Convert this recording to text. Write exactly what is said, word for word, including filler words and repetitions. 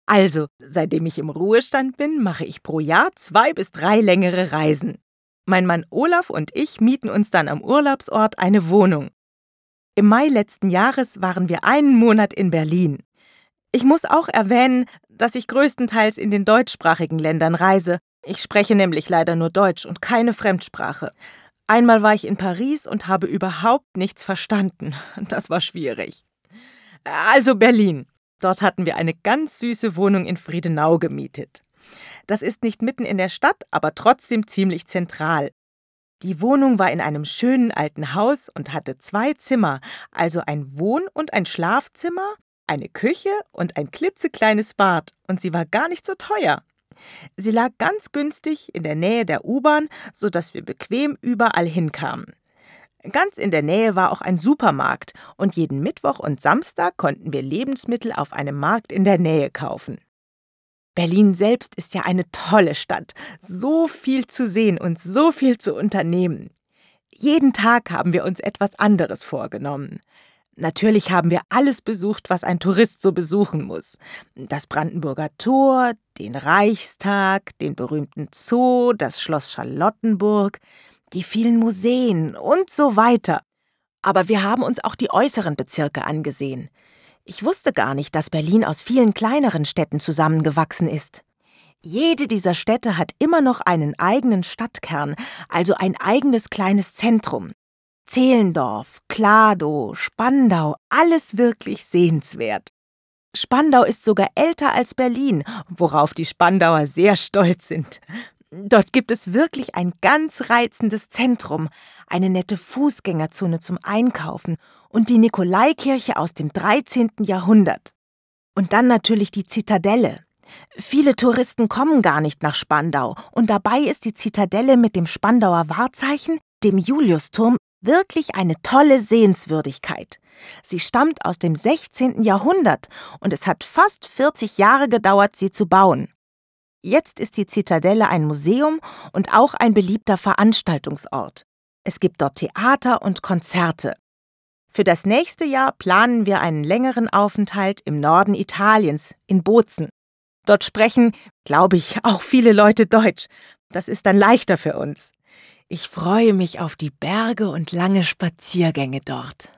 Also, seitdem ich im Ruhestand bin, mache ich pro Jahr zwei bis drei längere Reisen. Mein Mann Olaf und ich mieten uns dann am Urlaubsort eine Wohnung. Im Mai letzten Jahres waren wir einen Monat in Berlin. Ich muss auch erwähnen, dass ich größtenteils in den deutschsprachigen Ländern reise. Ich spreche nämlich leider nur Deutsch und keine Fremdsprache. Einmal war ich in Paris und habe überhaupt nichts verstanden. Das war schwierig. Also Berlin. Dort hatten wir eine ganz süße Wohnung in Friedenau gemietet. Das ist nicht mitten in der Stadt, aber trotzdem ziemlich zentral. Die Wohnung war in einem schönen alten Haus und hatte zwei Zimmer, also ein Wohn- und ein Schlafzimmer, eine Küche und ein klitzekleines Bad, und sie war gar nicht so teuer. Sie lag ganz günstig in der Nähe der U-Bahn, sodass wir bequem überall hinkamen. Ganz in der Nähe war auch ein Supermarkt, und jeden Mittwoch und Samstag konnten wir Lebensmittel auf einem Markt in der Nähe kaufen. Berlin selbst ist ja eine tolle Stadt, so viel zu sehen und so viel zu unternehmen. Jeden Tag haben wir uns etwas anderes vorgenommen. Natürlich haben wir alles besucht, was ein Tourist so besuchen muss. Das Brandenburger Tor, den Reichstag, den berühmten Zoo, das Schloss Charlottenburg, die vielen Museen und so weiter. Aber wir haben uns auch die äußeren Bezirke angesehen. Ich wusste gar nicht, dass Berlin aus vielen kleineren Städten zusammengewachsen ist. Jede dieser Städte hat immer noch einen eigenen Stadtkern, also ein eigenes kleines Zentrum. Zehlendorf, Kladow, Spandau, alles wirklich sehenswert. Spandau ist sogar älter als Berlin, worauf die Spandauer sehr stolz sind. Dort gibt es wirklich ein ganz reizendes Zentrum, eine nette Fußgängerzone zum Einkaufen und die Nikolaikirche aus dem dreizehnten Jahrhundert. Und dann natürlich die Zitadelle. Viele Touristen kommen gar nicht nach Spandau, und dabei ist die Zitadelle mit dem Spandauer Wahrzeichen, dem Juliusturm, wirklich eine tolle Sehenswürdigkeit. Sie stammt aus dem sechzehnten Jahrhundert und es hat fast vierzig Jahre gedauert, sie zu bauen. Jetzt ist die Zitadelle ein Museum und auch ein beliebter Veranstaltungsort. Es gibt dort Theater und Konzerte. Für das nächste Jahr planen wir einen längeren Aufenthalt im Norden Italiens, in Bozen. Dort sprechen, glaube ich, auch viele Leute Deutsch. Das ist dann leichter für uns. Ich freue mich auf die Berge und lange Spaziergänge dort.